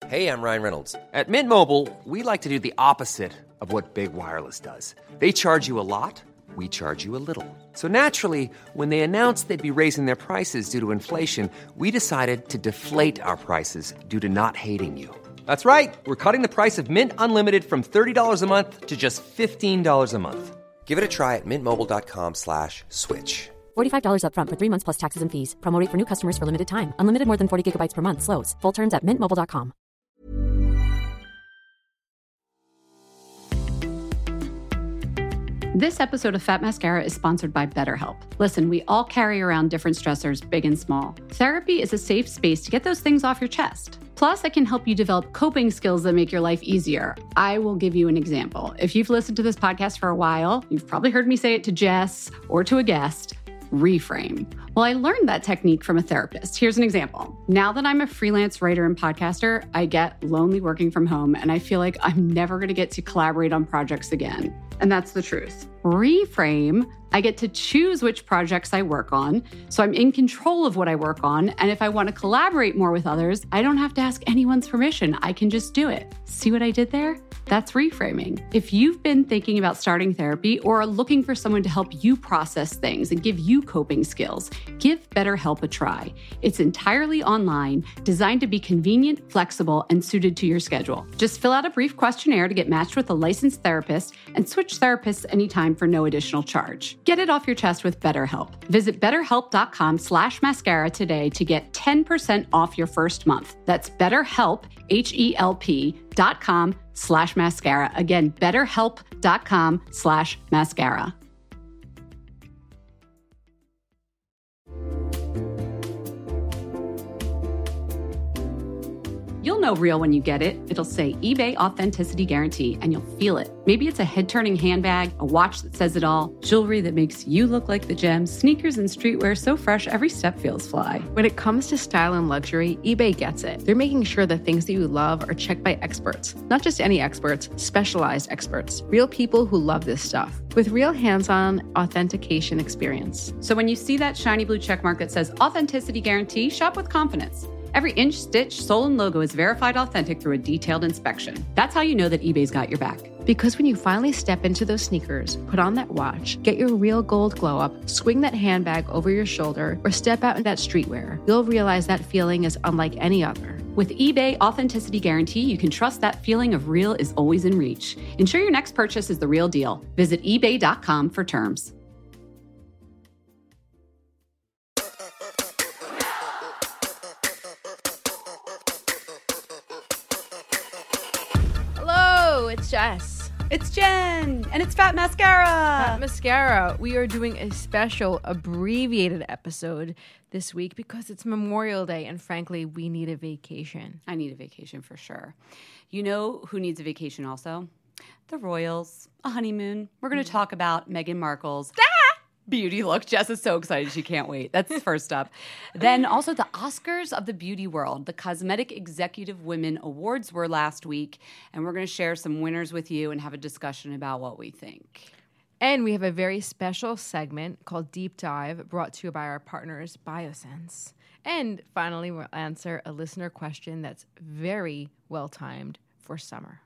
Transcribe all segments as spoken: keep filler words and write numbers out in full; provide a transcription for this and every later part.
Hey, I'm Ryan Reynolds. At Mint Mobile, we like to do the opposite of what Big Wireless does. They charge you a lot, we charge you a little. So naturally, when they announced they'd be raising their prices due to inflation, we decided to deflate our prices due to not hating you. That's right. We're cutting the price of Mint Unlimited from thirty dollars a month to just fifteen dollars a month. Give it a try at mintmobile.com slash switch. forty-five dollars up front for three months plus taxes and fees. Promo rate for new customers for limited time. Unlimited more than forty gigabytes per month. Slows full terms at mint mobile dot com. This episode of Fat Mascara is sponsored by BetterHelp. Listen, we all carry around different stressors, big and small. Therapy is a safe space to get those things off your chest. Plus, I can help you develop coping skills that make your life easier. I will give you an example. If you've listened to this podcast for a while, you've probably heard me say it to Jess or to a guest. Reframe. Well, I learned that technique from a therapist. Here's an example. Now that I'm a freelance writer and podcaster, I get lonely working from home, and I feel like I'm never going to get to collaborate on projects again. And that's the truth. Reframe, I get to choose which projects I work on, so I'm in control of what I work on, and if I want to collaborate more with others, I don't have to ask anyone's permission. I can just do it. See what I did there? That's reframing. If you've been thinking about starting therapy or are looking for someone to help you process things and give you coping skills, give BetterHelp a try. It's entirely online, designed to be convenient, flexible, and suited to your schedule. Just fill out a brief questionnaire to get matched with a licensed therapist and switch therapists anytime for no additional charge. Get it off your chest with BetterHelp. Visit betterhelp.com slash mascara today to get ten percent off your first month. That's BetterHelp, H-E-L-P dot com slash mascara. Again, betterhelp.com slash mascara. You'll know real when you get it. It'll say eBay Authenticity Guarantee, and you'll feel it. Maybe it's a head-turning handbag, a watch that says it all, jewelry that makes you look like the gem, sneakers and streetwear so fresh every step feels fly. When it comes to style and luxury, eBay gets it. They're making sure the things that you love are checked by experts. Not just any experts, specialized experts. Real people who love this stuff. With real hands-on authentication experience. So when you see that shiny blue checkmark that says Authenticity Guarantee, shop with confidence. Every inch, stitch, sole, and logo is verified authentic through a detailed inspection. That's how you know that eBay's got your back. Because when you finally step into those sneakers, put on that watch, get your real gold glow up, swing that handbag over your shoulder, or step out in that streetwear, you'll realize that feeling is unlike any other. With eBay Authenticity Guarantee, you can trust that feeling of real is always in reach. Ensure your next purchase is the real deal. Visit ebay dot com for terms. It's Jess. It's Jen. And it's Fat Mascara. Fat Mascara. We are doing a special abbreviated episode this week because it's Memorial Day, and frankly, we need a vacation. I need a vacation for sure. You know who needs a vacation also? The royals. A honeymoon. We're going to talk about Meghan Markle's beauty look. Jess is so excited. She can't wait. That's first up. Then also the Oscars of the beauty world. The Cosmetic Executive Women Awards were last week, and we're going to share some winners with you and have a discussion about what we think. And we have a very special segment called Deep Dive, brought to you by our partners, Biosense. And finally, we'll answer a listener question that's very well-timed for summer.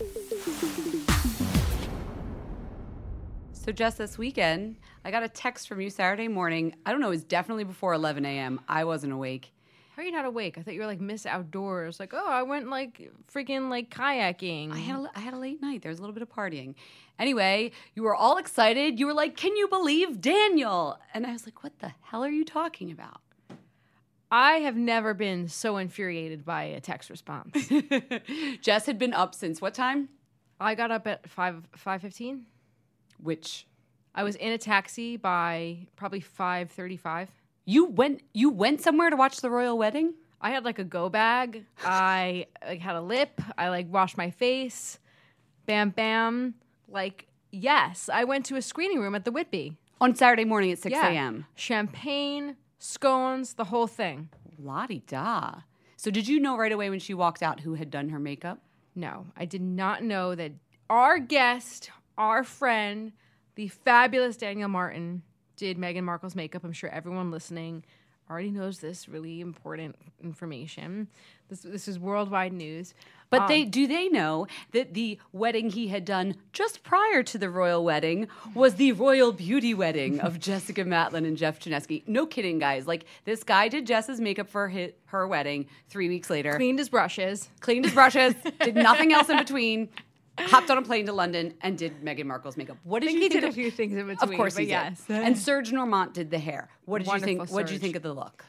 So just this weekend, I got a text from you Saturday morning. I don't know, it was definitely before eleven a.m. I wasn't awake. How are you not awake? I thought you were like Miss Outdoors. Like, oh, I went like freaking like kayaking. I had a, I had a late night. There was a little bit of partying. Anyway, you were all excited. You were like, can you believe Daniel? And I was like, what the hell are you talking about? I have never been so infuriated by a text response. Jess had been up since what time? I got up at five five fifteen. Which? I was in a taxi by probably five thirty-five. You went you went somewhere to watch the royal wedding? I had like a go bag. I like had a lip. I like washed my face. Bam, bam. Like, yes, I went to a screening room at the Whitby. On Saturday morning at six yeah. a.m. Champagne, scones, the whole thing. La-di-da. So did you know right away when she walked out who had done her makeup? No, I did not know that our guest, our friend, the fabulous Daniel Martin, did Meghan Markle's makeup. I'm sure everyone listening already knows this really important information. This this is worldwide news. But Um, they do they know that the wedding he had done just prior to the royal wedding was the royal beauty wedding of Jessica Matlin and Jeff Chinesky? No kidding, guys. Like, this guy did Jess's makeup for his, her wedding three weeks later. cleaned his brushes. Cleaned his brushes, did nothing else in between, hopped on a plane to London, and did Meghan Markle's makeup. What did I think you he think did a of, few things in between. Of course but he yes. did. And Serge Normant did the hair. What did Wonderful you think? What did you Serge. think of the look?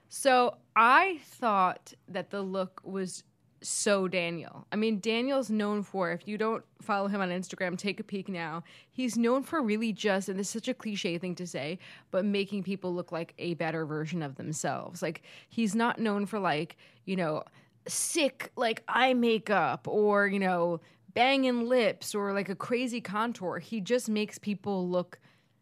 So I thought that the look was so Daniel. I mean, Daniel's known for, if you don't follow him on Instagram, take a peek now. He's known for really just, and this is such a cliche thing to say, but making people look like a better version of themselves. Like, he's not known for, like, you know, sick, like, eye makeup or, you know, banging lips or like a crazy contour. He just makes people look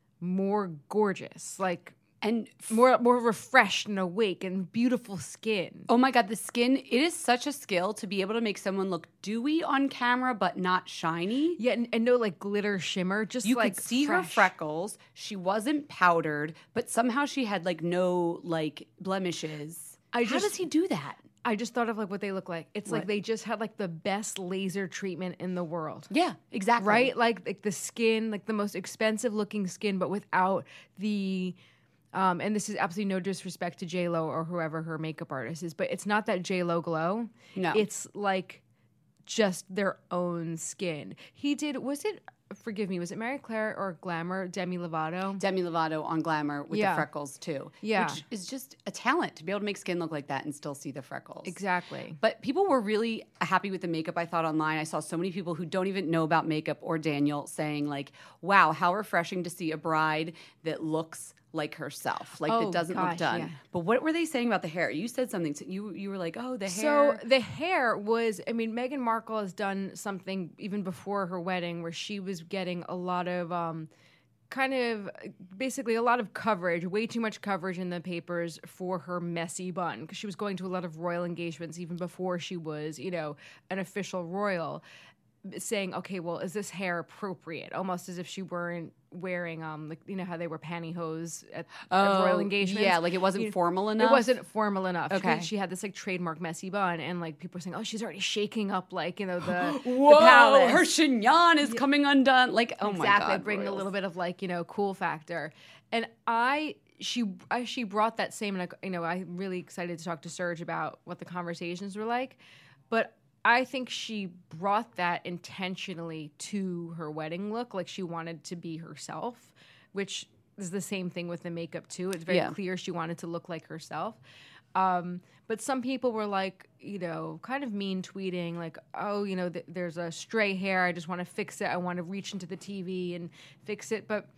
more gorgeous. Like, And more more refreshed and awake and beautiful skin. oh my God, the skin, it is such a skill to be able to make someone look dewy on camera but not shiny. Yeah, and, and no like glitter shimmer, just You like could see her fresh. freckles. She wasn't powdered, but somehow she had like no like blemishes. I How just- does he do that? I just thought of like what they look like. It's like What? they just had like the best laser treatment in the world. Yeah, exactly. Right? Like like the skin, like the most expensive looking skin, but without the um, and this is absolutely no disrespect to J Lo or whoever her makeup artist is, but it's not that J Lo glow. No. It's like just their own skin. He did, was it, forgive me, was it Mary Claire or Glamour, Demi Lovato? Demi Lovato on Glamour with Yeah. the freckles too. Yeah. Which is just a talent to be able to make skin look like that and still see the freckles. Exactly. But people were really happy with the makeup, I thought, online. I saw so many people who don't even know about makeup or Daniel saying like, wow, how refreshing to see a bride that looks like herself, like Oh, that doesn't look gosh, done. yeah. But what were they saying about the hair? You said something. To, you you were like, oh, the So hair. the hair was, I mean, Meghan Markle has done something even before her wedding where she was getting a lot of um, kind of basically a lot of coverage, way too much coverage in the papers for her messy bun because she was going to a lot of royal engagements even before she was, you know, an official royal. Saying, okay, well, is this hair appropriate? Almost as if she weren't wearing, um, like you know how they wear pantyhose at, at royal engagements. Yeah, like it wasn't You- formal enough. It wasn't formal enough. Okay. She, she had this like trademark messy bun, and like people were saying, "Oh, she's already shaking up like you know the, Whoa, the palace." her chignon is coming undone. Like, oh my exactly, God. bring a royals. little bit of like you know cool factor. And I, she, I, she brought that same. Like you know, I'm really excited to talk to Serge about what the conversations were like, but I think she brought that intentionally to her wedding look. Like she wanted to be herself, which is the same thing with the makeup too. It's very Yeah. clear she wanted to look like herself. Um, but some people were like, you know, kind of mean tweeting, like, oh, you know, th- there's a stray hair. I just want to fix it. I want to reach into the T V and fix it. But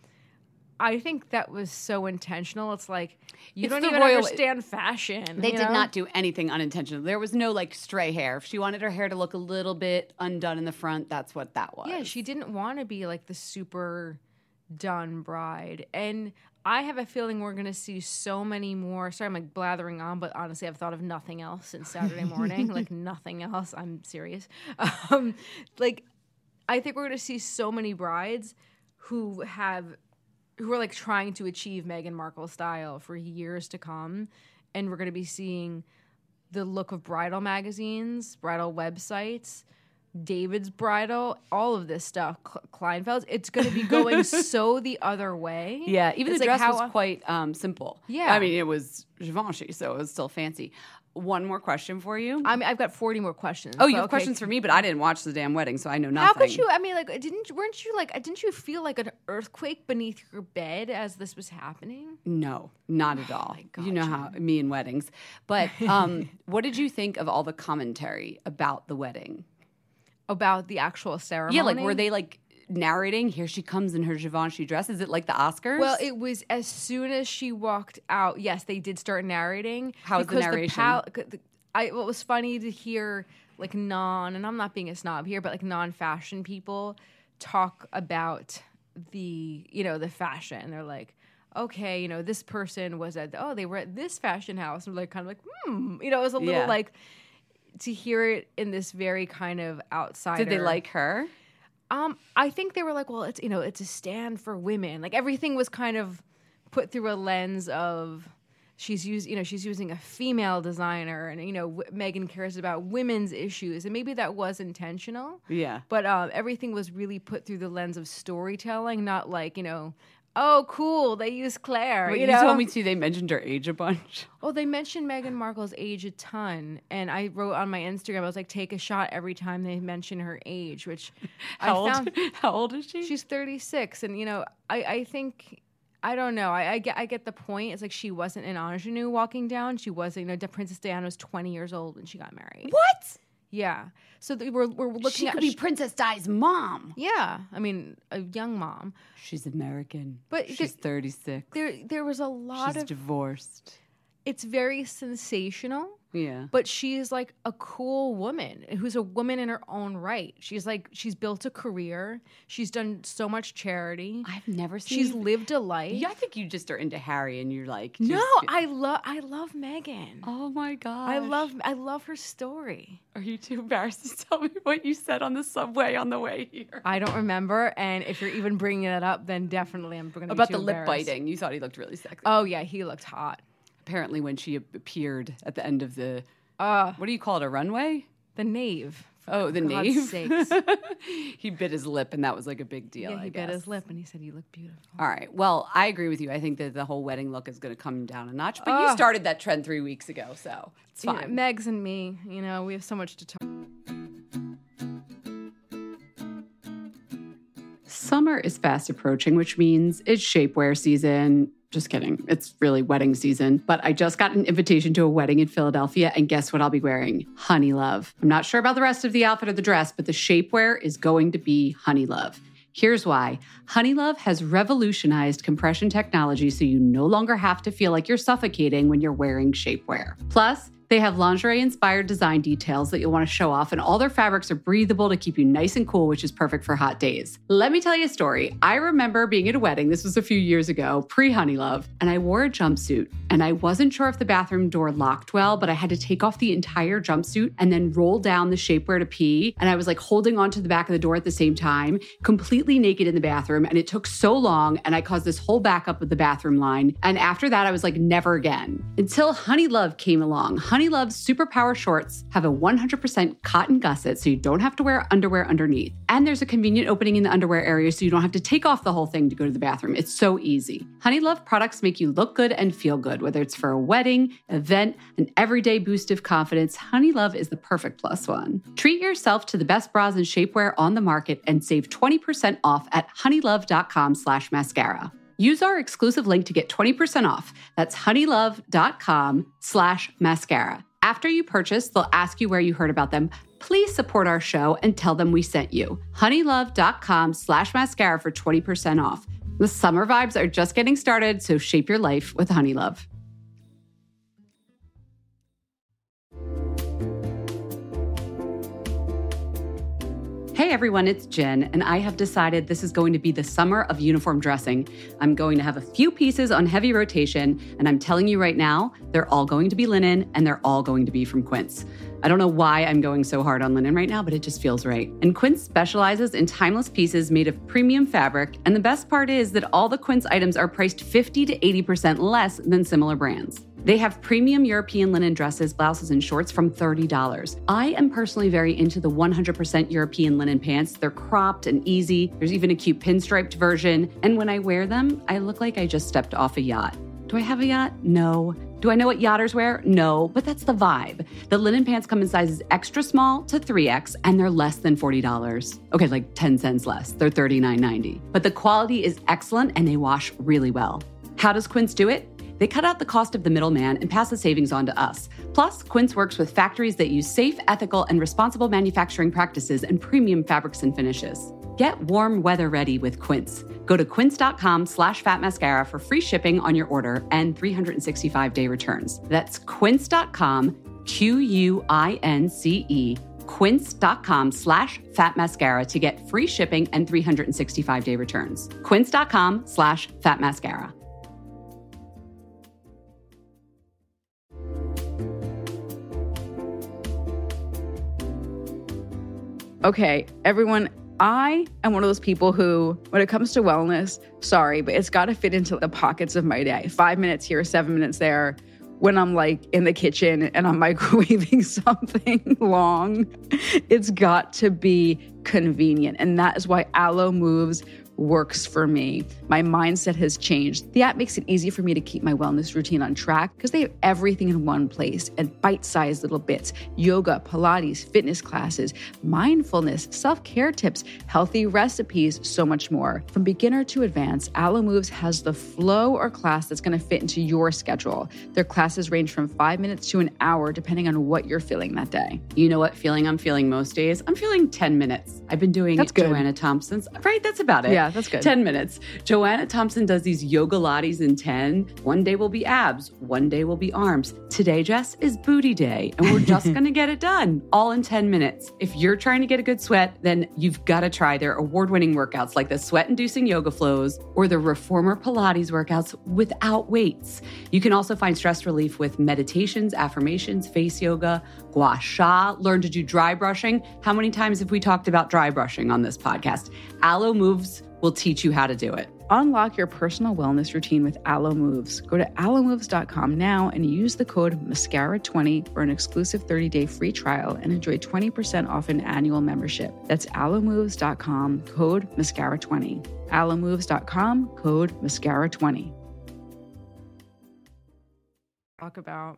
I think that was so intentional. It's like, you It's don't the even royal- understand fashion. They you did know? not do anything unintentional. There was no like stray hair. If she wanted her hair to look a little bit undone in the front, that's what that was. Yeah, she didn't want to be like the super done bride. And I have a feeling we're going to see so many more. Sorry, I'm like blathering on, but honestly, I've thought of nothing else since Saturday morning. like nothing else. I'm serious. Um, like, I think we're going to see so many brides who have, who are like trying to achieve Meghan Markle style for years to come. And we're going to be seeing the look of bridal magazines, bridal websites, David's Bridal, all of this stuff, Cl- Kleinfeld's. It's going to be going so the other way. Yeah, even It's the like dress how- was quite um, simple. Yeah. I mean, it was Givenchy, so it was still fancy. One more question for you. I mean, I've got forty more questions. oh, you but have okay. questions for me, but I didn't watch the damn wedding, so I know nothing. How could you? I mean, like, didn't weren't you like? Didn't you feel like an earthquake beneath your bed as this was happening? No, not at all. God, you know how me and weddings. But um, what did you think of all the commentary about the wedding? About the actual ceremony? Yeah, like were they like narrating? Here she comes in her Givenchy dress. Is it like the Oscars? Well, it was as soon as she walked out. Yes, they did start narrating. How was the because narration? pal- the- I, what was funny to hear, like non, and I'm not being a snob here, but like non-fashion people talk about the, you know, the fashion. They're like, okay, you know, this person was at, oh, they were at this fashion house. And like, kind of like, hmm, you know, it was a little Yeah. like to hear it in this very kind of outsider. did they like her? Um, I think they were like, well, it's you know, it's a stand for women. Like everything was kind of put through a lens of she's used, you know, she's using a female designer, and you know, w- Meghan cares about women's issues, and maybe that was intentional. Yeah. But um, everything was really put through the lens of storytelling, not like, you know, oh, cool, they use Claire. But you you know? told me too, they mentioned her age a bunch. Oh, they mentioned Meghan Markle's age a ton, and I wrote on my Instagram, I was like, take a shot every time they mention her age, which How I old? found. How old is she? She's thirty-six, and you know, I, I think. I don't know. I, I get I get the point. It's like she wasn't an ingenue walking down. She wasn't, you know, Princess Diana was twenty years old when she got married. What? Yeah. So th- we're we're looking She at could be Princess Di's mom. yeah. I mean, a young mom. She's American. But she's there- thirty-six. There there was a lot She's of. divorced. It's very sensational. Yeah. But she's like a cool woman who's a woman in her own right. She's like, she's built a career. She's done so much charity. I've never seen. She's lived a life. Yeah, I think you just are into Harry, and you're like. No, just- I love I love Meghan. Oh my god. I love I love her story. Are you too embarrassed to tell me what you said on the subway on the way here? I don't remember, and if you're even bringing that up, then definitely I'm going to About be too the lip embarrassed. biting. You thought he looked really sexy. Oh yeah, he looked hot. Apparently, when she appeared at the end of the, Uh, what do you call it, a runway? the knave. for Oh, the God's knave. sakes. He bit his lip, and that was like a big deal. Yeah, he I bit guess. his lip, and he said, "You look beautiful." All right. Well, I agree with you. I think that the whole wedding look is going to come down a notch. But you Ugh. started that trend three weeks ago, so it's You know, fine. Megs and me, you know, we have so much to talk. Summer is fast approaching, which means it's shapewear season. Just kidding. It's really wedding season. But I just got an invitation to a wedding in Philadelphia, and guess what I'll be wearing? Honey Love. I'm not sure about the rest of the outfit or the dress, but the shapewear is going to be Honey Love. Here's why. Honey Love has revolutionized compression technology so you no longer have to feel like you're suffocating when you're wearing shapewear. Plus, they have lingerie-inspired design details that you'll want to show off, and all their fabrics are breathable to keep you nice and cool, which is perfect for hot days. Let me tell you a story. I remember being at a wedding, this was a few years ago, pre-Honey Love, and I wore a jumpsuit, and I wasn't sure if the bathroom door locked well, but I had to take off the entire jumpsuit and then roll down the shapewear to pee, and I was like holding onto the back of the door at the same time, completely naked in the bathroom, and it took so long, and I caused this whole backup of the bathroom line, and after that, I was like, never again. Until Honey Love came along. Honey Love's Superpower shorts have a one hundred percent cotton gusset, so you don't have to wear underwear underneath. And there's a convenient opening in the underwear area, so you don't have to take off the whole thing to go to the bathroom. It's so easy. Honey Love products make you look good and feel good, whether it's for a wedding, event, an everyday boost of confidence. Honey Love is the perfect plus one. Treat yourself to the best bras and shapewear on the market and save twenty percent off at honeylove.com slash mascara. Use our exclusive link to get twenty percent off. That's honeylove.com slash mascara. After you purchase, they'll ask you where you heard about them. Please support our show and tell them we sent you. honeylove.com slash mascara for twenty percent off. The summer vibes are just getting started, so shape your life with Honey Love. Hey everyone, it's Jen, and I have decided this is going to be the summer of uniform dressing. I'm going to have a few pieces on heavy rotation, and I'm telling you right now, they're all going to be linen, and they're all going to be from Quince. I don't know why I'm going so hard on linen right now, but it just feels right. And Quince specializes in timeless pieces made of premium fabric, and the best part is that all the Quince items are priced fifty to eighty percent less than similar brands. They have premium European linen dresses, blouses, and shorts from thirty dollars. I am personally very into the one hundred percent European linen pants. They're cropped and easy. There's even a cute pinstriped version. And when I wear them, I look like I just stepped off a yacht. Do I have a yacht? No. Do I know what yachters wear? No, but that's the vibe. The linen pants come in sizes extra small to three X, and they're less than forty dollars. Okay, like ten cents less. They're thirty-nine ninety. But the quality is excellent, and they wash really well. How does Quince do it? They cut out the cost of the middleman and pass the savings on to us. Plus, Quince works with factories that use safe, ethical, and responsible manufacturing practices and premium fabrics and finishes. Get warm weather ready with Quince. Go to quince.com slash fat mascara for free shipping on your order and three hundred sixty-five day returns. That's quince.com, Q U I N C E, quince.com slash fat mascara to get free shipping and three hundred sixty-five day returns. Quince.com slash fat mascara. Okay, everyone, I am one of those people who, when it comes to wellness, sorry, but it's got to fit into the pockets of my day. Five minutes here, seven minutes there. when I'm like in the kitchen and I'm microwaving something long. It's got to be convenient. And that is why Alo Moves works for me. My mindset has changed. The app makes it easy for me to keep my wellness routine on track because they have everything in one place and bite-sized little bits: yoga, Pilates, fitness classes, mindfulness, self-care tips, healthy recipes, so much more. From beginner to advanced, Alo Moves has the flow or class that's going to fit into your schedule. Their classes range from five minutes to an hour, depending on what you're feeling that day. You know what feeling I'm feeling most days? I'm feeling ten minutes. I've been doing That's good. Joanna Thompson's. Right, that's about it. Yeah, that's good. ten minutes. Joanna Thompson does these yoga lattes in ten. One day will be abs. One day will be arms. Today, Jess, is booty day. And we're just going to get it done all in ten minutes. If you're trying to get a good sweat, then you've got to try their award-winning workouts like the sweat-inducing yoga flows or the reformer Pilates workouts without weights. You can also find stress relief with meditations, affirmations, face yoga, gua sha, learn to do dry brushing. How many times have we talked about dry brushing on this podcast? Alo Moves will teach you how to do it. Unlock your personal wellness routine with Alo Moves. Go to alo moves dot com now and use the code mascara twenty for an exclusive thirty-day free trial and enjoy twenty percent off an annual membership. That's alo moves dot com, code mascara twenty. alo moves dot com, code mascara twenty. Talk about.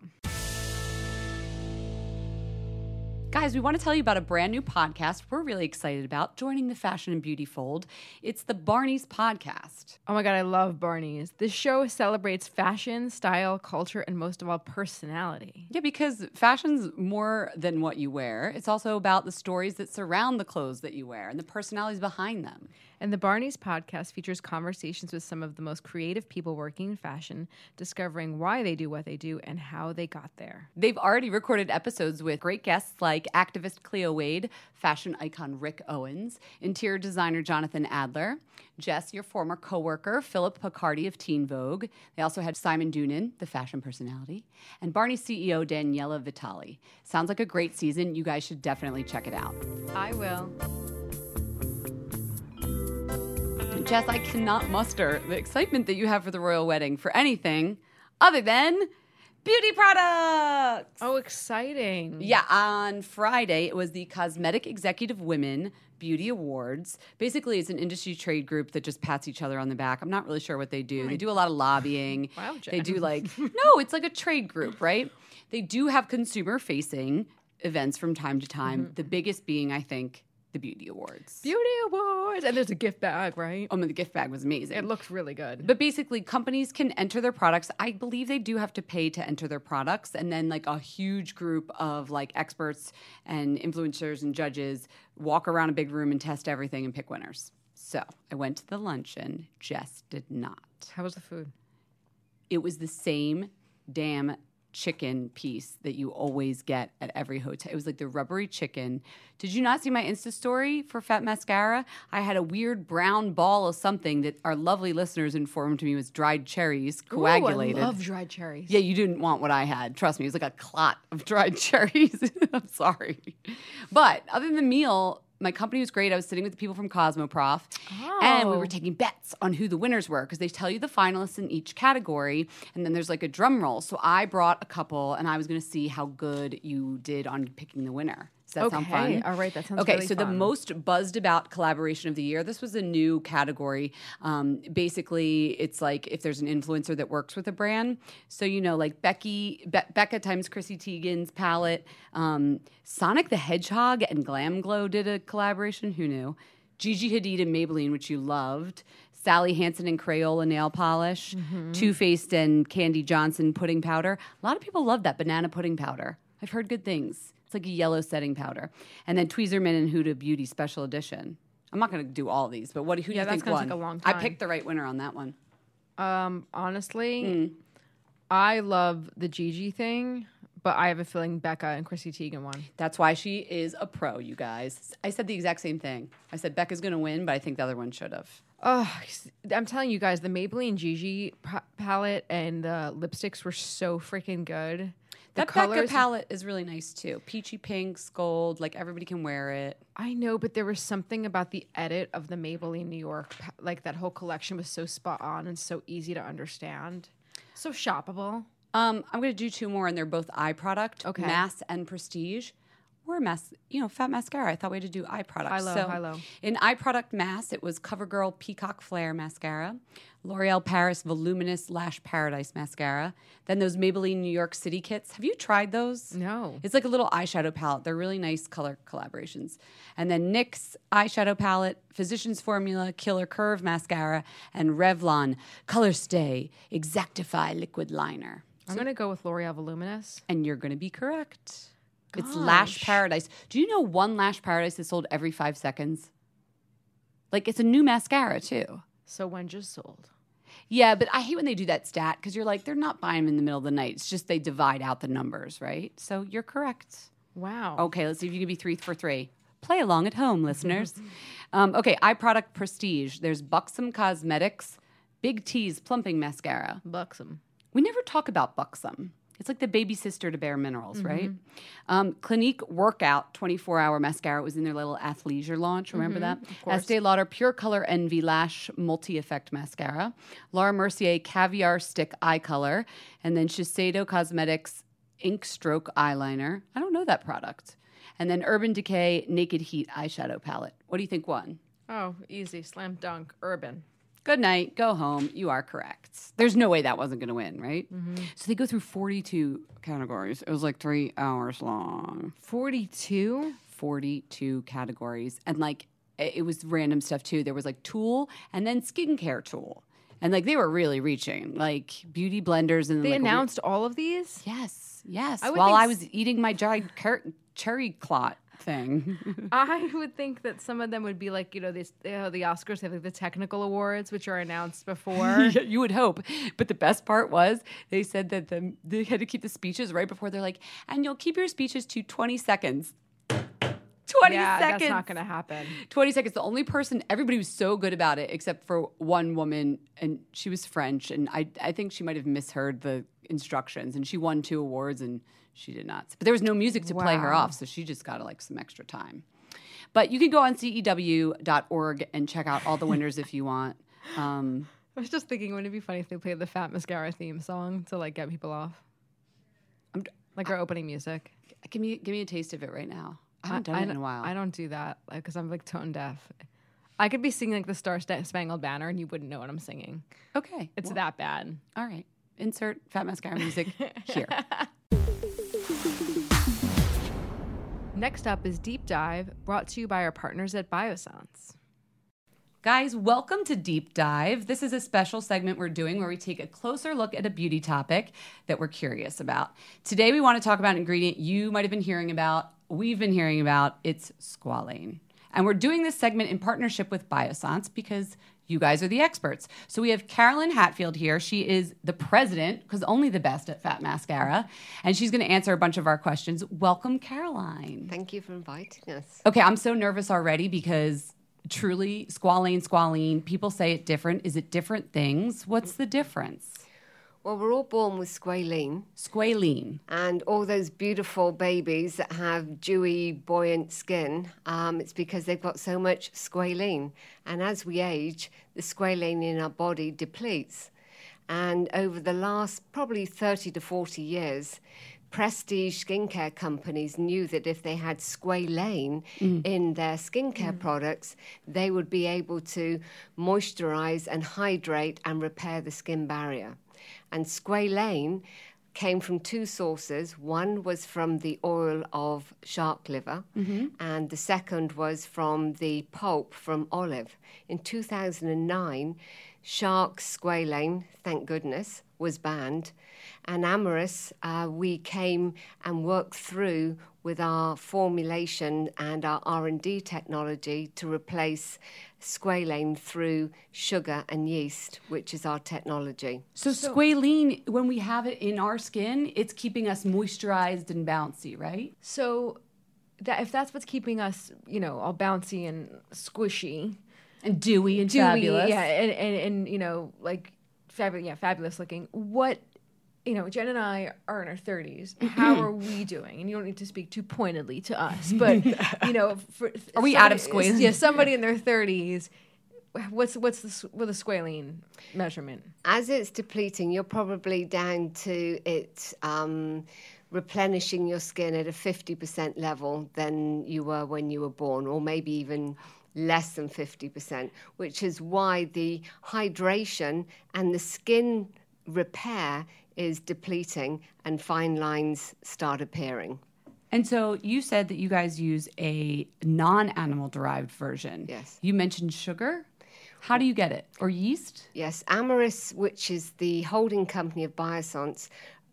Guys, we want to tell you about a brand new podcast we're really excited about joining the Fashion and Beauty fold. It's the Barney's Podcast. Oh my God, I love Barney's. This show celebrates fashion, style, culture, and most of all, personality. Yeah, because fashion's more than what you wear. It's also about the stories that surround the clothes that you wear and the personalities behind them. And the Barney's Podcast features conversations with some of the most creative people working in fashion, discovering why they do what they do and how they got there. They've already recorded episodes with great guests like activist Cleo Wade, fashion icon Rick Owens, interior designer Jonathan Adler, Jess, your former coworker, Philip Picardi of Teen Vogue. They also had Simon Doonan, the fashion personality, and Barney's C E O Daniela Vitali. Sounds like a great season. You guys should definitely check it out. I will. Jess, I cannot muster the excitement that you have for the royal wedding for anything other than beauty products. Oh, exciting. Yeah, on Friday, it was the Cosmetic Executive Women Beauty Awards. Basically, it's an industry trade group that just pats each other on the back. I'm not really sure what they do. They do a lot of lobbying. Wow, Jen. They do like, no, it's like a trade group, right? They do have consumer-facing events from time to time. Mm-hmm. The biggest being, I think, the Beauty Awards. Beauty Awards. And there's a gift bag, right? Oh, I mean, the gift bag was amazing. It looks really good. But basically, companies can enter their products. I believe they do have to pay to enter their products. And then like a huge group of like experts and influencers and judges walk around a big room and test everything and pick winners. So I went to the luncheon. Jess did not. How was the food? It was the same damn chicken piece that you always get at every hotel. It was like the rubbery chicken. Did you not see my Insta story for Fat Mascara? I had a weird brown ball of something that our lovely listeners informed me was dried cherries coagulated. Ooh, I love dried cherries. Yeah, you didn't want what I had. Trust me, it was like a clot of dried cherries. I'm sorry. But other than the meal, my company was great. I was sitting with the people from Cosmoprof, oh. and we were taking bets on who the winners were because they tell you the finalists in each category, and then there's like a drum roll. So I brought a couple, and I was going to see how good you did on picking the winner. Does that okay. sound fun? All right, that sounds okay, really so fun. The most buzzed about collaboration of the year, this was a new category. Um, basically, it's like if there's an influencer that works with a brand. So, you know, like Becky, Be- Becca times Chrissy Teigen's palette. Um, Sonic the Hedgehog and Glam Glow did a collaboration. Who knew? Gigi Hadid and Maybelline, which you loved. Sally Hansen and Crayola nail polish. Mm-hmm. Too Faced and Candy Johnson pudding powder. A lot of people love that banana pudding powder. I've heard good things. Like a yellow setting powder. And then Tweezerman and Huda Beauty Special Edition. I'm not going to do all these, but what who do yeah, you think won? won? Take a long time. I picked the right winner on that one. Um, honestly, mm. I love the Gigi thing, but I have a feeling Becca and Chrissy Teigen won. That's why she is a pro, you guys. I said the exact same thing. I said Becca's going to win, but I think the other one should have. Oh, I'm telling you guys, the Maybelline Gigi pa- palette and the lipsticks were so freaking good. The that colors, Becca palette is really nice too. Peachy pinks, gold, like everybody can wear it. I know, but there was something about the edit of the Maybelline New York, like that whole collection was so spot on and so easy to understand. So shoppable. Um, I'm going to do two more, and they're both eye product, Okay. Mass and Prestige. We're mass, you know, Fat Mascara. I thought we had to do eye product. High low, so high low. In eye product Mass, it was CoverGirl Peacock Flare Mascara, L'Oreal Paris Voluminous Lash Paradise Mascara, then those Maybelline New York City kits. Have you tried those? No. It's like a little eyeshadow palette. They're really nice color collaborations. And then N Y X eyeshadow palette, Physicians Formula Killer Curve Mascara, and Revlon Color Stay Exactify Liquid Liner. I'm going to go with L'Oreal Voluminous. And you're going to be correct. It's Lash Paradise. Do you know one Lash Paradise is sold every five seconds? Like, it's a new mascara, too. So when just sold. Yeah, but I hate when they do that stat because you're like, they're not buying them in the middle of the night. It's just they divide out the numbers, right? So you're correct. Wow. Okay, let's see if you can be three for three. Play along at home, listeners. um, okay, eye product Prestige. There's Buxom Cosmetics Big T's Plumping Mascara. Buxom. We never talk about Buxom. It's like the baby sister to Bare Minerals, mm-hmm. right? Um, Clinique Workout twenty-four hour Mascara was in their little athleisure launch. Remember Mm-hmm, that? of course. Estee Lauder Pure Color Envy Lash Multi-Effect Mascara. Laura Mercier Caviar Stick Eye Color. And then Shiseido Cosmetics Ink Stroke Eyeliner. I don't know that product. And then Urban Decay Naked Heat Eyeshadow Palette. What do you think won? Oh, easy. Slam dunk. Urban. Good night. Go home. You are correct. There's no way that wasn't going to win, right? Mm-hmm. So they go through forty-two categories. It was like three hours long. forty-two? forty-two categories. And like, it it was random stuff too. There was like tool and then skincare tool. And like, they were really reaching. Like, beauty blenders. And They like, announced all of these? Yes, yes. I would While think I s- was eating my dried cur- cherry clot thing. I would think that some of them would be like, you know, this, uh, the Oscars have like the technical awards, which are announced before. Yeah, you would hope. But the best part was they said that the, they had to keep the speeches right before. They're like, and you'll keep your speeches to twenty seconds. twenty yeah, seconds. that's not going to happen. twenty seconds. The only person, everybody was so good about it except for one woman, and she was French, and I, I think she might have misheard the instructions, and she won two awards, and she did not. But there was no music to play her Wow. off, so she just got like some extra time. But you can go on C E W dot org and check out all the winners if you want. Um, I was just thinking, wouldn't it be funny if they played the Fat Mascara theme song to like get people off? I'm, Like our opening music. give me give me a taste of it right now. I haven't done it in don't- a while. I don't do that because I'm like tone deaf. I could be singing like the Star Spangled Banner and you wouldn't know what I'm singing. Okay. It's well, that bad. all right. Insert Fat Mascara music here. Next up is Deep Dive, brought to you by our partners at Biossance. Guys, welcome to Deep Dive. This is a special segment we're doing where we take a closer look at a beauty topic that we're curious about. Today, we want to talk about an ingredient you might have been hearing about, we've been hearing about. It's squalane. And we're doing this segment in partnership with Biossance because you guys are the experts. So we have Carolyn Hatfield here. She is the president, because only the best at Fat Mascara. And she's going to answer a bunch of our questions. Welcome, Caroline. Thank you for inviting us. Okay, I'm so nervous already because truly, squalane, squalene, people say it different. Is it different things? What's the difference? Well, we're all born with squalene, Squalene. and all those beautiful babies that have dewy, buoyant skin, um, it's because they've got so much squalene. And as we age, the squalene in our body depletes. And over the last probably thirty to forty years, prestige skincare companies knew that if they had squalane mm. in their skincare mm. products, they would be able to moisturize and hydrate and repair the skin barrier. And squalane came from two sources. One was from the oil of shark liver, mm-hmm. and the second was from the pulp from olive. In two thousand nine, shark squalane, thank goodness, was banned. And Amyris, uh, we came and worked through with our formulation and our R and D technology to replace squalane through sugar and yeast, which is our technology. So, so squalene, when we have it in our skin, it's keeping us moisturized and bouncy, right? So that if that's what's keeping us, you know, all bouncy and squishy. And dewy and dewy, fabulous. Yeah, and, and, and, you know, like, fabulous, yeah, fabulous looking. What... You know, Jen and I are in our thirties. How are we doing? And you don't need to speak too pointedly to us, but, you know, for, are we somebody, out of squalene? Yeah, somebody in their thirties, what's what's the s- with the squalene measurement? As it's depleting, you're probably down to it um, replenishing your skin at a fifty percent level than you were when you were born, or maybe even less than fifty percent, which is why the hydration and the skin repair is depleting and fine lines start appearing. And so you said that you guys use a non-animal derived version. Yes. You mentioned sugar. How do you get it? Or yeast? Yes, Amyris, which is the holding company of Biossance,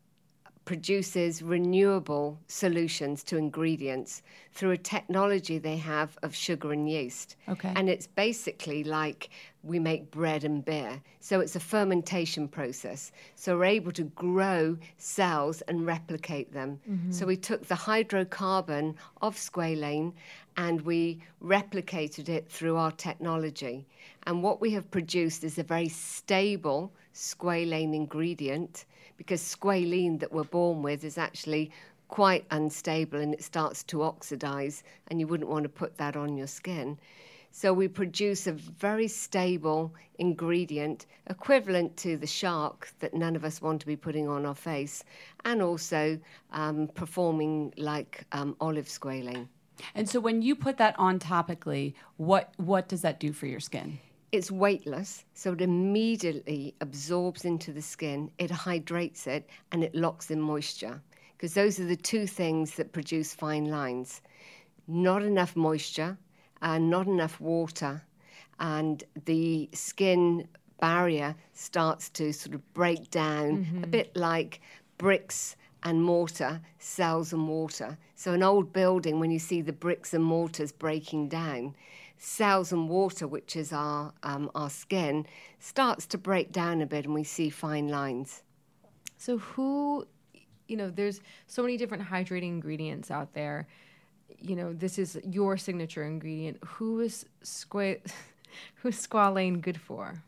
produces renewable solutions to ingredients through a technology they have of sugar and yeast. Okay. And it's basically like we make bread and beer. So it's a fermentation process. So we're able to grow cells and replicate them. Mm-hmm. So we took the hydrocarbon of squalane and we replicated it through our technology. And what we have produced is a very stable squalane ingredient, because squalene that we're born with is actually quite unstable and it starts to oxidize, and you wouldn't want to put that on your skin. So we produce a very stable ingredient equivalent to the shark that none of us want to be putting on our face, and also um, performing like um, olive squalane. And so when you put that on topically, what what does that do for your skin? It's weightless, so it immediately absorbs into the skin, it hydrates it, and it locks in moisture. Because those are the two things that produce fine lines. Not enough moisture, and not enough water, and the skin barrier starts to sort of break down, mm-hmm. a bit like bricks and mortar, cells and water. So an old building, when you see the bricks and mortars breaking down, cells and water, which is our um, our skin, starts to break down a bit and we see fine lines. So who, you know, there's so many different hydrating ingredients out there. You know, this is your signature ingredient. Who is squa- who's squalane good for?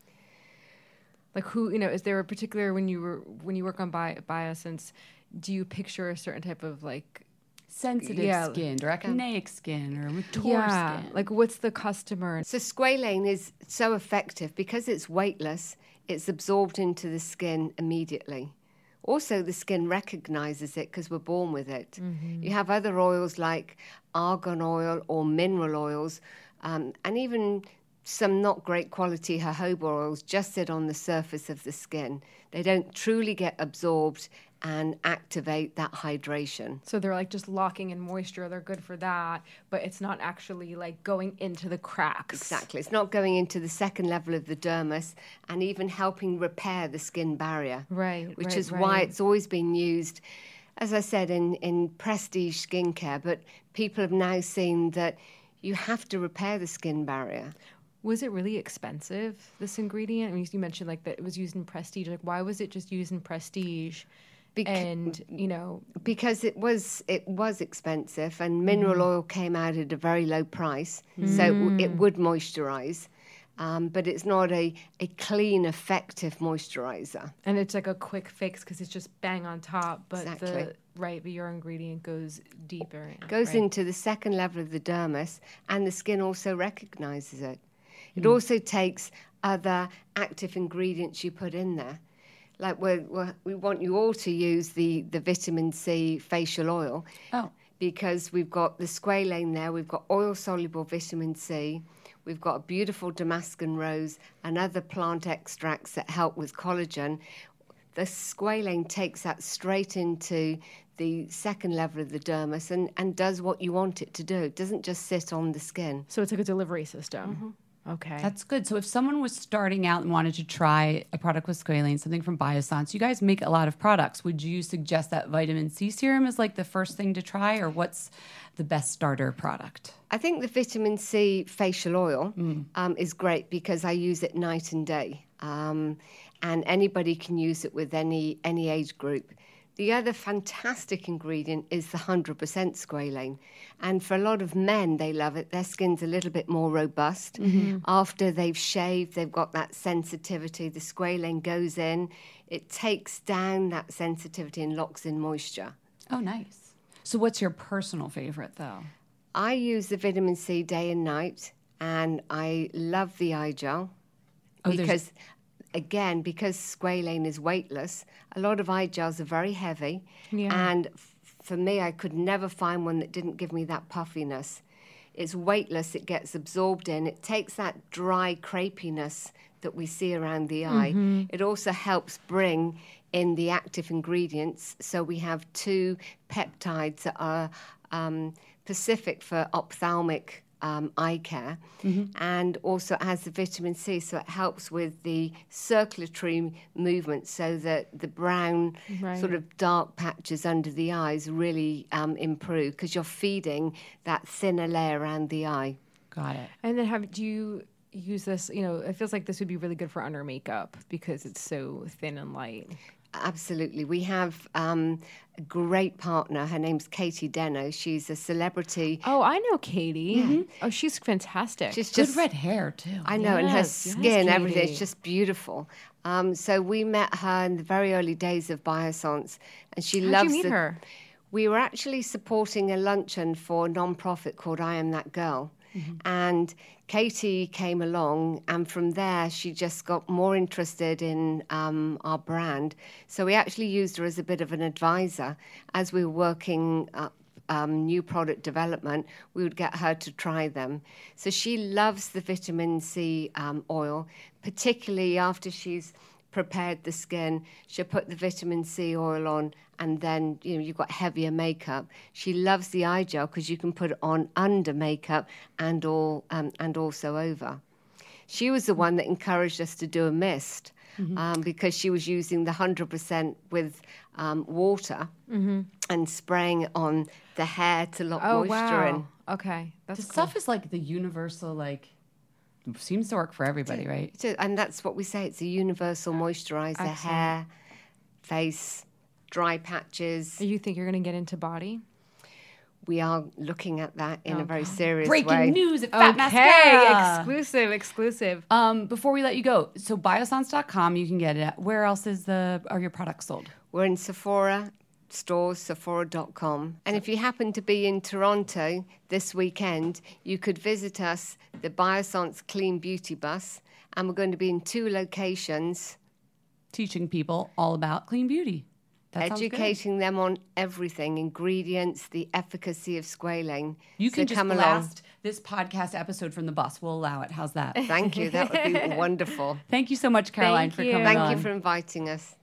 Like who, you know, is there a particular, when you were when you work on Bi- Biossance, do you picture a certain type of like sensitive yeah, skin or acneic skin or mature yeah, skin? Like what's the customer? So squalane is so effective because it's weightless, it's absorbed into the skin immediately. Also, the skin recognizes it because we're born with it. Mm-hmm. You have other oils like argan oil or mineral oils, um, and even some not great quality jojoba oils just sit on the surface of the skin. They don't truly get absorbed and activate that hydration. So they're like just locking in moisture. They're good for that, but it's not actually like going into the cracks. Exactly. It's not going into the second level of the dermis and even helping repair the skin barrier. Right, Which right, is right. why it's always been used, as I said, in, in prestige skincare, but people have now seen that you have to repair the skin barrier. Was it really expensive, this ingredient? I mean, you mentioned like that it was used in prestige. Like, why was it just used in prestige? Bec- and you know, because it was it was expensive, and mineral mm. oil came out at a very low price, mm. so it, it would moisturize, um, but it's not a, a clean, effective moisturizer. And it's like a quick fix because it's just bang on top, but exactly. the right, but your ingredient goes deeper, goes right? into the second level of the dermis, and the skin also recognizes it. It also takes other active ingredients you put in there. Like we're, we're, we want you all to use the, the vitamin C facial oil. Oh. Because we've got the squalane there, we've got oil-soluble vitamin C, we've got a beautiful Damascus rose and other plant extracts that help with collagen. The squalane takes that straight into the second level of the dermis and, and does what you want it to do. It doesn't just sit on the skin. So it's like a delivery system. Mm-hmm. Okay. That's good. So if someone was starting out and wanted to try a product with squalane, something from Biossance, you guys make a lot of products. Would you suggest that vitamin C serum is like the first thing to try, or what's the best starter product? I think the vitamin C facial oil mm. um, is great because I use it night and day. Um, and anybody can use it with any any age group. The other fantastic ingredient is the one hundred percent squalane. And for a lot of men, they love it. Their skin's a little bit more robust. Mm-hmm. After they've shaved, they've got that sensitivity. The squalane goes in. It takes down that sensitivity and locks in moisture. Oh, nice. So what's your personal favorite, though? I use the vitamin C day and night. and I love the eye gel Oh, there's- because, again, because squalane is weightless, a lot of eye gels are very heavy. Yeah. And f- for me, I could never find one that didn't give me that puffiness. It's weightless, it gets absorbed in. It takes that dry crepiness that we see around the eye. Mm-hmm. It also helps bring in the active ingredients. So we have two peptides that are um, specific for ophthalmic um, eye care, Mm-hmm. and also has the vitamin C, so it helps with the circulatory movement, so that the brown Right. sort of dark patches under the eyes really um, improve, because you're feeding that thinner layer around the eye. Got it. And then have do you use this? You know, it feels like this would be really good for under makeup because it's so thin and light. Absolutely. We have um, a great partner. Her name's Katie Deno. She's a celebrity. Oh, I know Katie. Oh, she's fantastic. She's Good just red hair, too. I know, and her Yes, yes, skin, everything, Katie. it's just beautiful. Um, so we met her in the very early days of Biossance, and she How'd loves you meet the, her? We were actually supporting a luncheon for a non-profit called I Am That Girl. Mm-hmm. And Katie came along, and from there she just got more interested in um, our brand. So we actually used her as a bit of an advisor as we were working up um, new product development. We would get her to try them. So she loves the vitamin C um, oil, particularly after she's prepared the skin. She'll put the vitamin C oil on, and then, you know, you've got heavier makeup. She loves the eye gel because you can put it on under makeup and all um, and also over. She was the one that encouraged us to do a mist, Mm-hmm. um, because she was using the one hundred percent with um, water Mm-hmm. and spraying it on the hair to lock Oh, moisture in. wow. Okay, that's This cool. stuff is like the universal, like, seems to work for everybody, right? So- And that's what we say. It's a universal moisturizer, Excellent. hair, face, dry patches. You think you're going to get into body? We are looking at that in a very serious Breaking way. news at Fat Okay, Mascara. exclusive, exclusive. Um, before we let you go, so biossance dot com, you can get it. Where else is the are your products sold? We're in Sephora stores, sephora dot com. And if you happen to be in Toronto this weekend, you could visit us, the Biossance Clean Beauty Bus, and we're going to be in two locations, Teaching people all about clean beauty. That sounds good. educating them on everything, ingredients, the efficacy of squalane. You So can just come along. blast this podcast episode from the bus. We'll allow it. How's that? Thank you. That would be wonderful. Thank you so much, Caroline, Thank for you. coming Thank on. you for inviting us.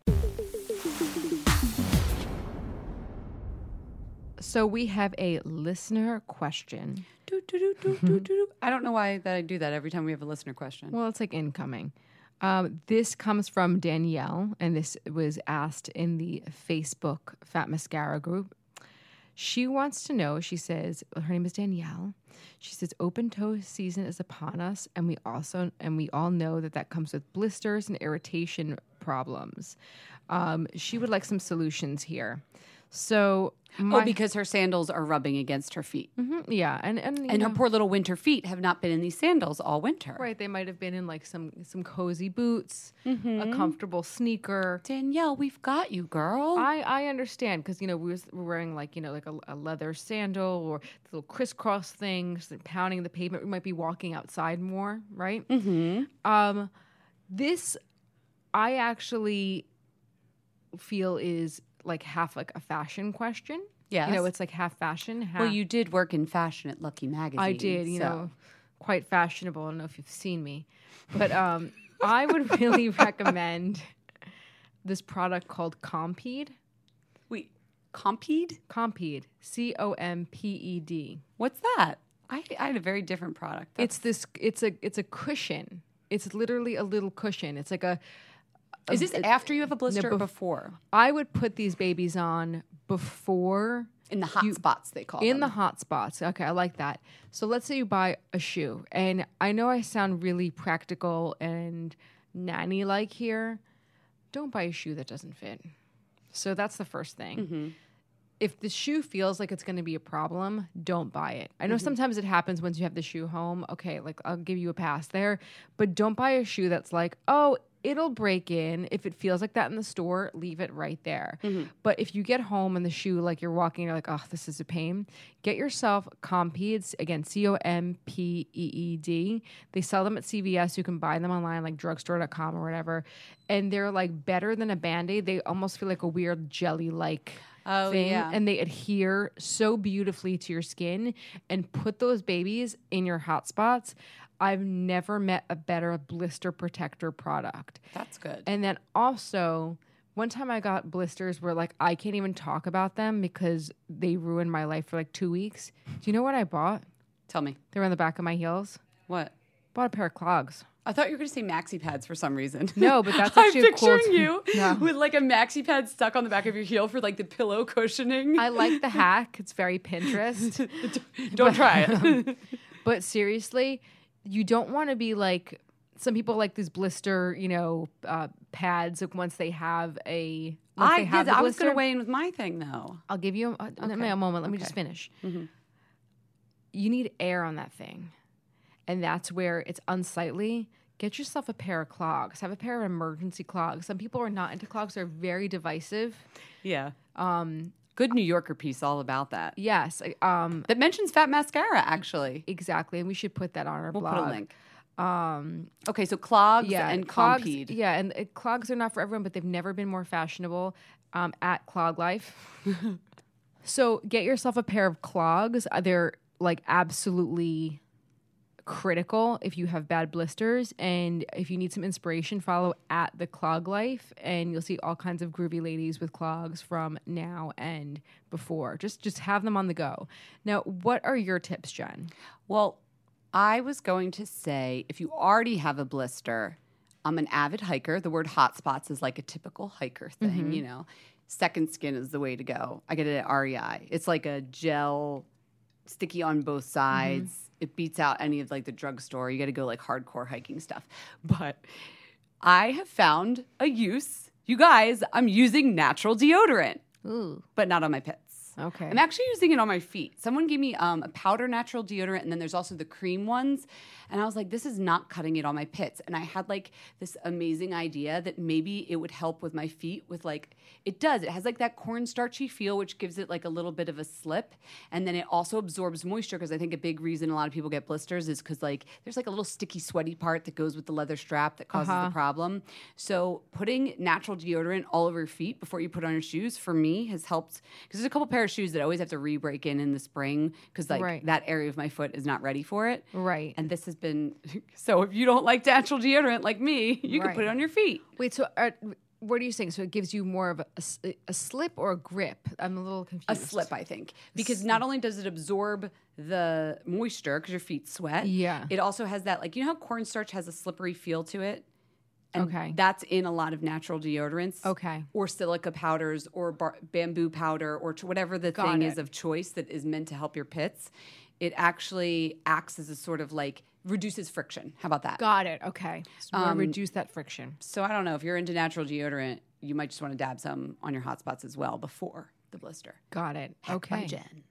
So we have a listener question. Do, do, do, do, do, do, do. I don't know why that I do that every time we have a listener question. Well, it's like incoming. Um, this comes from Danielle, and this was asked in the Facebook Fat Mascara group. She wants to know, she says, her name is Danielle. She says, open toe season is upon us, and we also, and we all know that that comes with blisters and irritation problems. Um, she would like some solutions here. So, my, Oh, because her sandals are rubbing against her feet. Mhm, yeah, and and, you And her know, poor little winter feet have not been in these sandals all winter. right, they might have been in like some some cozy boots, a comfortable sneaker. Danielle, we've got you, girl. I, I understand because, you know, we was, we're wearing like, you know, like a, a leather sandal or the little crisscross things, pounding the pavement. We might be walking outside more, right? Mm-hmm. Um, this, I actually feel is like half like a fashion question. Yes. You know, it's like half fashion, half... well, you did work in fashion at Lucky Magazine. I did, you so- know, quite fashionable. I don't know if you've seen me. But um, I would really recommend this product called Compede. Wait, Compede? Compede, C O M P E D. What's that? I, I had a very different product. It's this. It's a. It's a cushion. It's literally a little cushion. It's like a. a- Is this it- after you have a blister or bef- before? I would put these babies on before In the hot you- spots, they call in them. the hot spots. Okay, I like that. So let's say you buy a shoe, and I know I sound really practical and nanny-like here. Don't buy a shoe that doesn't fit. So that's the first thing. Mm-hmm. If the shoe feels like it's going to be a problem, don't buy it. I know Mm-hmm. sometimes it happens once you have the shoe home. Okay, like I'll give you a pass there, but don't buy a shoe that's like, oh, it'll break in. If it feels like that in the store, leave it right there. Mm-hmm. But if you get home and the shoe, like you're walking, you're like, oh, this is a pain, get yourself Compeeds. Again, C O M P E E D. They sell them at C V S. You can buy them online, like drugstore dot com or whatever. And they're like better than a Band-Aid. They almost feel like a weird jelly-like Oh, thing. yeah. And they adhere so beautifully to your skin and put those babies in your hot spots. I've never met a better blister protector product. That's good. And then also, one time I got blisters where like I can't even talk about them because they ruined my life for like two weeks. Do you know what I bought? Tell me. They were on the back of my heels. What? Bought a pair of clogs. I thought you were going to say maxi pads for some reason. No, but that's I'm actually a cool picturing t- you No. with like a maxi pad stuck on the back of your heel for like the pillow cushioning. I like the hack. It's very Pinterest. Don't try it. But seriously, you don't want to be like some people like these blister, you know, uh, pads. Like once they have a, once I they have did. the I was going blister, to weigh in with my thing though. I'll give you a, a, a moment. Let me just Okay. finish. You need air on that thing, and that's where it's unsightly. Get yourself a pair of clogs. Have a pair of emergency clogs. Some people are not into clogs. They're very divisive. Yeah. Um, Good New Yorker piece all about that. Yes. Um, That mentions fat mascara, actually. exactly. And we should put that on our We'll blog. put a link. Um, okay, so clogs Yeah, and clogs. Compeed. Yeah, and uh, clogs are not for everyone, but they've never been more fashionable. Um, at Clog Life. So get yourself a pair of clogs. Uh, They're like absolutely critical if you have bad blisters. And if you need some inspiration, follow at the Clog Life, and you'll see all kinds of groovy ladies with clogs from now and before. Just just have them on the go. Now, what are your tips, Jen? Well, I was going to say, if you already have a blister, I'm an avid hiker. The word hot spots is like a typical hiker thing, Mm-hmm. you know. Second skin is the way to go. I get it at R E I. It's like a gel, sticky on both sides. Mm-hmm. It beats out any of like the drugstore. You got to go like hardcore hiking stuff. But I have found a use. You guys, I'm using natural deodorant, Ooh, but not on my pits. okay. I'm actually using it on my feet. Someone gave me um, a powder natural deodorant, and then there's also the cream ones. And I was like, this is not cutting it on my pits. And I had like this amazing idea that maybe it would help with my feet with like, it does. It has like that cornstarchy feel, which gives it like a little bit of a slip. And then it also absorbs moisture, because I think a big reason a lot of people get blisters is because like there's like a little sticky, sweaty part that goes with the leather strap that causes Uh-huh. the problem. So putting natural deodorant all over your feet before you put on your shoes, for me, has helped. Because there's a couple pair of shoes that I always have to re-break in in the spring because like Right. that area of my foot is not ready for it. Right. And this has been, so if you don't like natural deodorant like me, you can Right. put it on your feet. Wait, so are, what are you saying? So it gives you more of a, a s- a slip or a grip? I'm a little A confused. slip, I think. Because not only does it absorb the moisture because your feet sweat, Yeah. it also has that, like, you know how cornstarch has a slippery feel to it? And Okay. that's in a lot of natural deodorants. Okay. Or silica powders or bar- bamboo powder or ch- whatever the Got thing it. is of choice that is meant to help your pits. It actually acts as a sort of like reduces friction. How about that? Got it. Okay. So we Um, want to reduce that friction. So I don't know. If you're into natural deodorant, you might just want to dab some on your hot spots as well before the blister. Got it. Hack by Okay. Jen.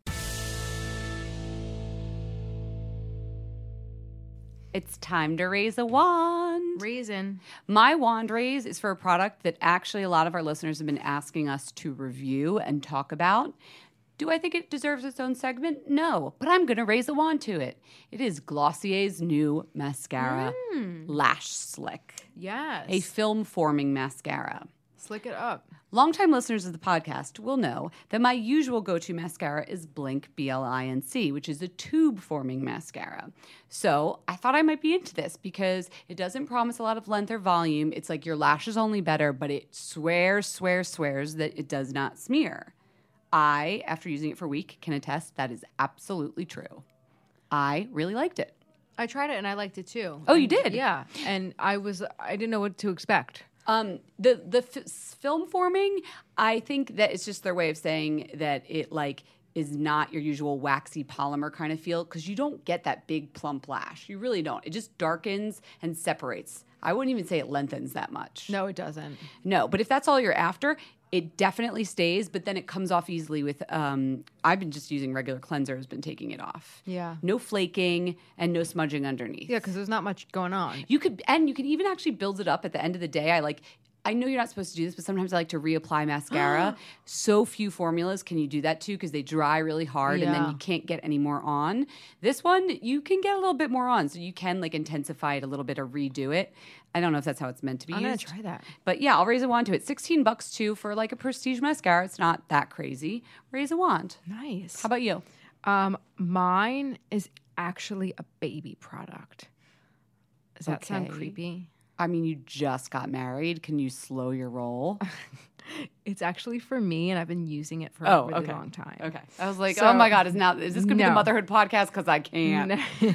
It's time to raise a wand. Reason. My wand raise is for a product that actually a lot of our listeners have been asking us to review and talk about. Do I think it deserves its own segment? No, but I'm going to raise a wand to it. It is Glossier's new mascara, Lash Slick, Yes. a film-forming mascara. Slick it up. Longtime listeners of the podcast will know that my usual go-to mascara is Blink B L I N C, which is a tube-forming mascara. So I thought I might be into this because it doesn't promise a lot of length or volume. It's like your lashes only better, but it swears, swears, swears that it does not smear. I, after using it for a week, can attest that is absolutely true. I really liked it. I tried it and I liked it too. Oh, you And- did? Yeah. And I was, I didn't know what to expect. Um, the the f- film forming, I think that it's just their way of saying that it like is not your usual waxy polymer kind of feel because you don't get that big plump lash. You really don't. It just darkens and separates. I wouldn't even say it lengthens that much. No, it doesn't. No, but if that's all you're after, it definitely stays, but then it comes off easily with, um, I've been just using regular cleanser, has been taking it off. Yeah. No flaking and no smudging underneath. Yeah, because there's not much going on. You could, and you could even actually build it up at the end of the day. I like, I know you're not supposed to do this, but sometimes I like to reapply mascara. So few formulas can you do that too because they dry really hard Yeah. and then you can't get any more on. This one, you can get a little bit more on. So you can like intensify it a little bit or redo it. I don't know if that's how it's meant to be I'm used. gonna try that. But yeah, I'll raise a wand to it. sixteen bucks too for like a prestige mascara. It's not that crazy. Raise a wand. Nice. How about you? Um, mine is actually a baby product. Does that sound Okay. creepy? I mean, you just got married. Can you slow your roll? It's actually for me, and I've been using it for Oh, a really okay. long time. Okay. I was like, So- oh my God, is now is this gonna be the No. motherhood podcast? Because I can't.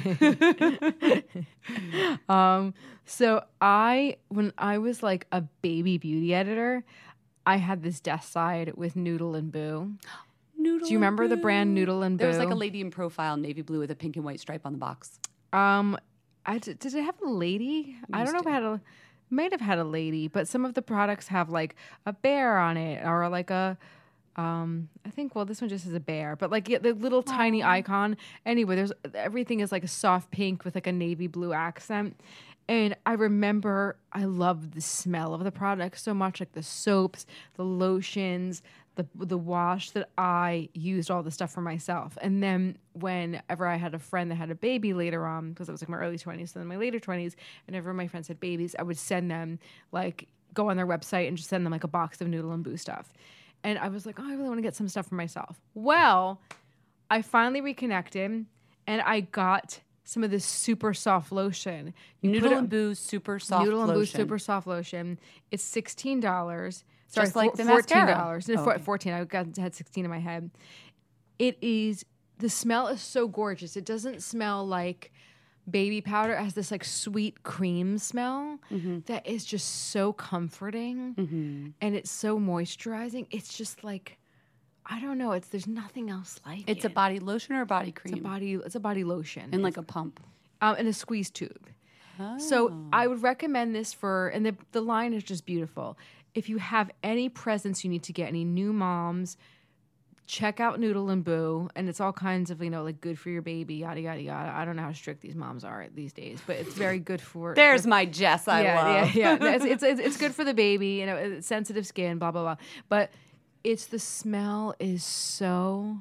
um, so I, when I was like a baby beauty editor, I had this desk side with Noodle and Boo. Noodle Do you remember the brand Noodle and Boo? There was like a lady in profile, navy blue with a pink and white stripe on the box. Um, I, did it have a lady? I don't know if it had a, might have had a lady, but some of the products have like a bear on it or like a, um, I think, well, this one just has a bear, but like yeah, the little tiny icon. Anyway, there's everything is like a soft pink with like a navy blue accent. And I remember I loved the smell of the product so much, like the soaps, the lotions, the the wash, that I used all the stuff for myself. And then whenever I had a friend that had a baby later on, because it was like my early twenties, and then my later twenties, and whenever my friends had babies, I would send them like go on their website and just send them like a box of Noodle and Boo stuff. And I was like, oh, I really want to get some stuff for myself. Well, I finally reconnected, and I got some of this super soft lotion. You Noodle put it- and Boo super soft Noodle and Boo lotion. super soft lotion. It's sixteen dollars. Sorry, Just like four- the fourteen mascara. dollars. Oh, No, four- okay. fourteen. I got had sixteen in my head. It is. The smell is so gorgeous. It doesn't smell like baby powder. It has this like sweet cream smell Mm-hmm. that is just so comforting, and it's so moisturizing. It's just like, I don't know. It's there's nothing else like It's it. a body lotion or a body cream? It's a body. It's a body lotion. and like a pump. um, in a squeeze tube. So I would recommend this for, and the the line is just beautiful. If you have any presents you need to get, any new moms, check out Noodle and Boo, and it's all kinds of, you know, like good for your baby, yada yada yada. I don't know how strict these moms are these days, but it's very good for. There's for, my Jess I yeah, love. yeah, yeah. It's, it's it's it's good for the baby, you know, it's sensitive skin, blah blah blah. But it's the smell is so.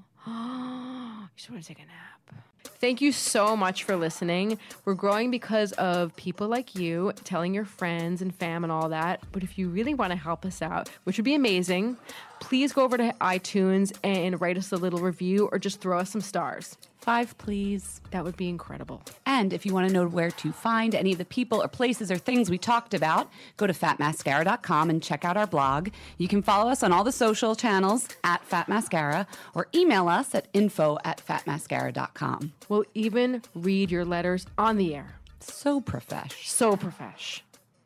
You just want to take a nap. Thank you so much for listening. We're growing because of people like you telling your friends and fam and all that. But if you really want to help us out, which would be amazing, please go over to iTunes and write us a little review or just throw us some stars. Five, please. That would be incredible. And if you want to know where to find any of the people or places or things we talked about, go to fat mascara dot com and check out our blog. You can follow us on all the social channels at Fat Mascara or email us at info at fat mascara dot com. We'll even read your letters on the air. So profesh. So profesh.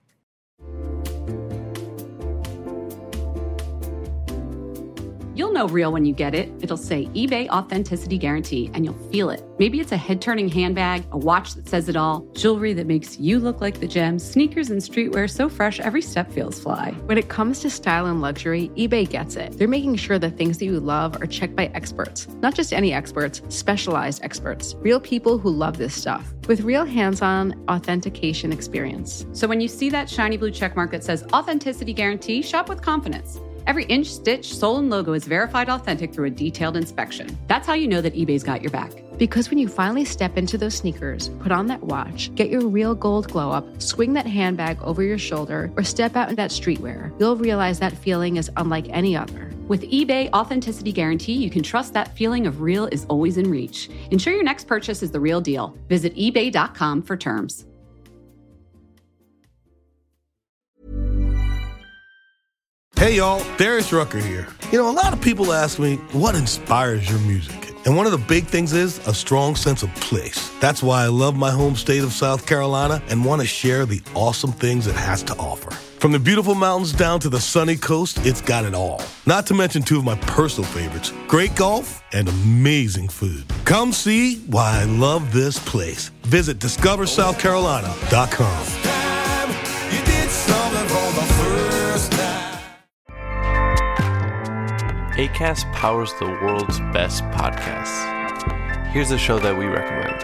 You'll know real when you get it. It'll say eBay Authenticity Guarantee, and you'll feel it. Maybe it's a head-turning handbag, a watch that says it all, jewelry that makes you look like the gem, sneakers and streetwear so fresh every step feels fly. When it comes to style and luxury, eBay gets it. They're making sure the things that you love are checked by experts. Not just any experts, specialized experts. Real people who love this stuff. With real hands-on authentication experience. So when you see that shiny blue checkmark that says Authenticity Guarantee, shop with confidence. Every inch, stitch, sole, and logo is verified authentic through a detailed inspection. That's how you know that eBay's got your back. Because when you finally step into those sneakers, put on that watch, get your real gold glow up, swing that handbag over your shoulder, or step out in that streetwear, you'll realize that feeling is unlike any other. With eBay Authenticity Guarantee, you can trust that feeling of real is always in reach. Ensure your next purchase is the real deal. Visit ebay dot com for terms. Hey y'all, Darius Rucker here. You know, a lot of people ask me, what inspires your music? And one of the big things is a strong sense of place. That's why I love my home state of South Carolina and want to share the awesome things it has to offer. From the beautiful mountains down to the sunny coast, it's got it all. Not to mention two of my personal favorites, great golf and amazing food. Come see why I love this place. Visit discover south carolina dot com. Acast powers the world's best podcasts. Here's a show that we recommend.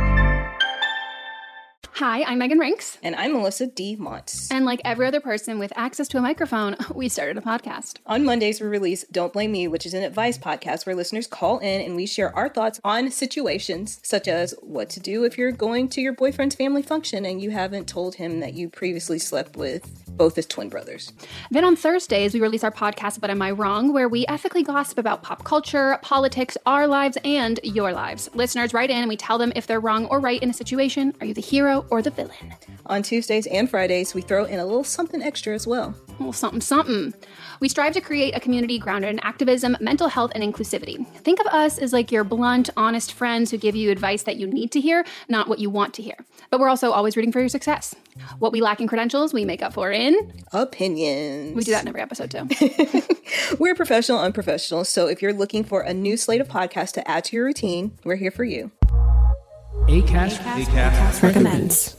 Hi, I'm Megan Rinks. And I'm Melissa D. Montz. And like every other person with access to a microphone, we started a podcast. On Mondays, we release Don't Blame Me, which is an advice podcast where listeners call in and we share our thoughts on situations such as what to do if you're going to your boyfriend's family function and you haven't told him that you previously slept with both his twin brothers. Then on Thursdays, we release our podcast, But Am I Wrong?, where we ethically gossip about pop culture, politics, our lives, and your lives. Listeners write in and we tell them if they're wrong or right in a situation. Are you the hero or the villain? On Tuesdays and Fridays, we throw in a little something extra as well. A little something, something. We strive to create a community grounded in activism, mental health, and inclusivity. Think of us as like your blunt, honest friends who give you advice that you need to hear, not what you want to hear. But we're also always rooting for your success. What we lack in credentials, we make up for in opinions. We do that in every episode too. We're professional, unprofessional. So if you're looking for a new slate of podcasts to add to your routine, we're here for you. Acast, Acast, Acast recommends.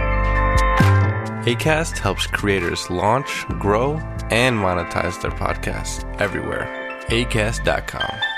Acast helps creators launch, grow, and monetize their podcasts everywhere. acast dot com.